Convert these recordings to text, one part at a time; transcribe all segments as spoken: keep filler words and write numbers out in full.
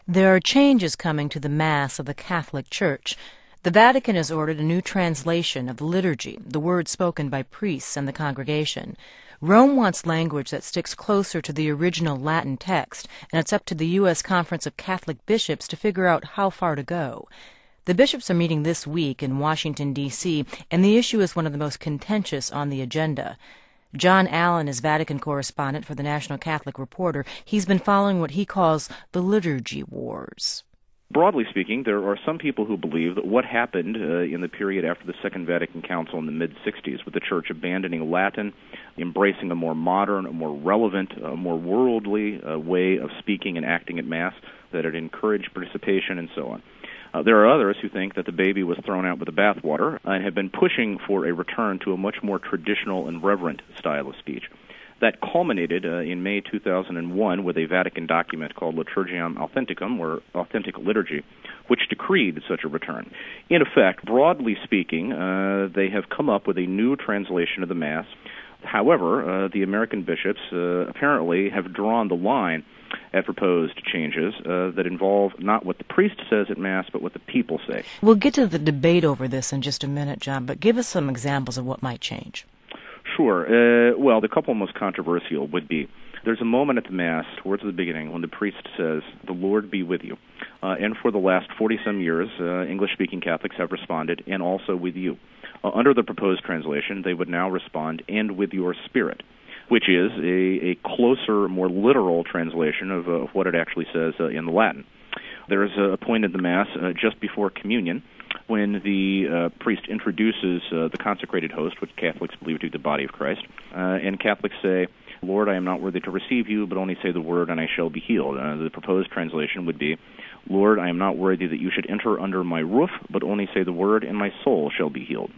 There are changes coming to the Mass of the Catholic Church. The Vatican has ordered a new translation of the liturgy, the words spoken by priests and the congregation. Rome wants language that sticks closer to the original Latin text, and it's up to the U S Conference of Catholic Bishops to figure out how far to go. The bishops are meeting this week in Washington, D C, and the issue is one of the most contentious on the agenda. John Allen is Vatican correspondent for the National Catholic Reporter. He's been following what he calls the liturgy wars. Broadly speaking, there are some people who believe that what happened uh, in the period after the Second Vatican Council in the mid-sixties, with the Church abandoning Latin, embracing a more modern, a more relevant, a more worldly uh, way of speaking and acting at Mass, that it encouraged participation and so on. Uh, there are others who think that the baby was thrown out with the bathwater and have been pushing for a return to a much more traditional and reverent style of speech. That culminated uh, in May two thousand one with a Vatican document called Liturgiam Authenticum, or Authentic Liturgy, which decreed such a return. In effect, broadly speaking, uh, they have come up with a new translation of the Mass. However, uh, the American bishops uh, apparently have drawn the line at proposed changes uh, that involve not what the priest says at Mass, but what the people say. We'll get to the debate over this in just a minute, John, but give us some examples of what might change. Sure. Uh, well, the couple most controversial would be there's a moment at the Mass towards the beginning when the priest says, "The Lord be with you." Uh, and for the last forty-some years, uh, English-speaking Catholics have responded, "and also with you." Uh, under the proposed translation, they would now respond, "and with your spirit," which is a, a closer, more literal translation of, uh, of what it actually says uh, in the Latin. There is a point in the Mass uh, just before communion when the uh, priest introduces uh, the consecrated host, which Catholics believe to be the body of Christ, uh, and Catholics say, "Lord, I am not worthy to receive you, but only say the word, and I shall be healed." Uh, the proposed translation would be, "Lord, I am not worthy that you should enter under my roof, but only say the word, and my soul shall be healed."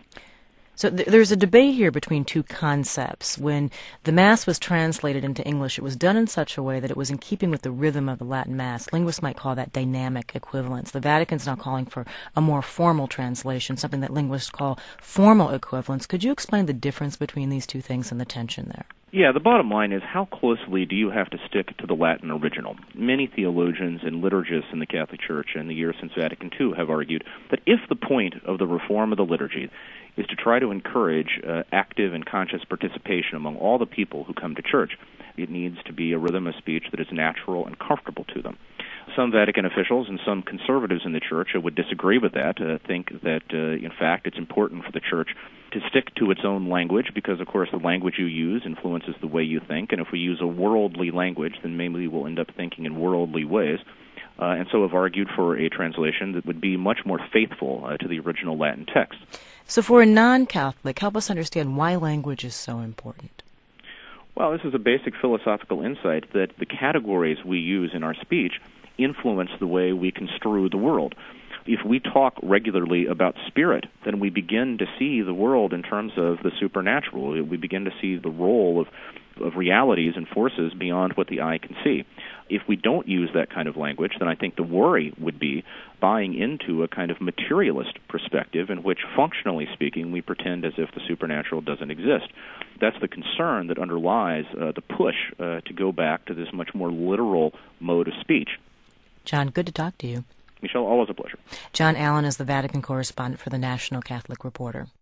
So th- there's a debate here between two concepts. When the Mass was translated into English, it was done in such a way that it was in keeping with the rhythm of the Latin Mass. Linguists might call that dynamic equivalence. The Vatican's now calling for a more formal translation, something that linguists call formal equivalence. Could you explain the difference between these two things and the tension there? Yeah, the bottom line is, how closely do you have to stick to the Latin original? Many theologians and liturgists in the Catholic Church in the years since Vatican Two have argued that if the point of the reform of the liturgy is to try to encourage uh, active and conscious participation among all the people who come to church, it needs to be a rhythm of speech that is natural and comfortable to them. Some Vatican officials and some conservatives in the Church would disagree with that, uh, think that, uh, in fact, it's important for the Church to stick to its own language because, of course, the language you use influences the way you think, and if we use a worldly language, then maybe we'll end up thinking in worldly ways. Uh, and so have argued for a translation that would be much more faithful uh, to the original Latin text. So for a non-Catholic, help us understand why language is so important. Well, this is a basic philosophical insight that the categories we use in our speech influence the way we construe the world. If we talk regularly about spirit, then we begin to see the world in terms of the supernatural. We begin to see the role of, of realities and forces beyond what the eye can see. If we don't use that kind of language, then I think the worry would be buying into a kind of materialist perspective in which, functionally speaking, we pretend as if the supernatural doesn't exist. That's the concern that underlies uh, the push uh, to go back to this much more literal mode of speech. John, good to talk to you. Michelle, always a pleasure. John Allen is the Vatican correspondent for the National Catholic Reporter.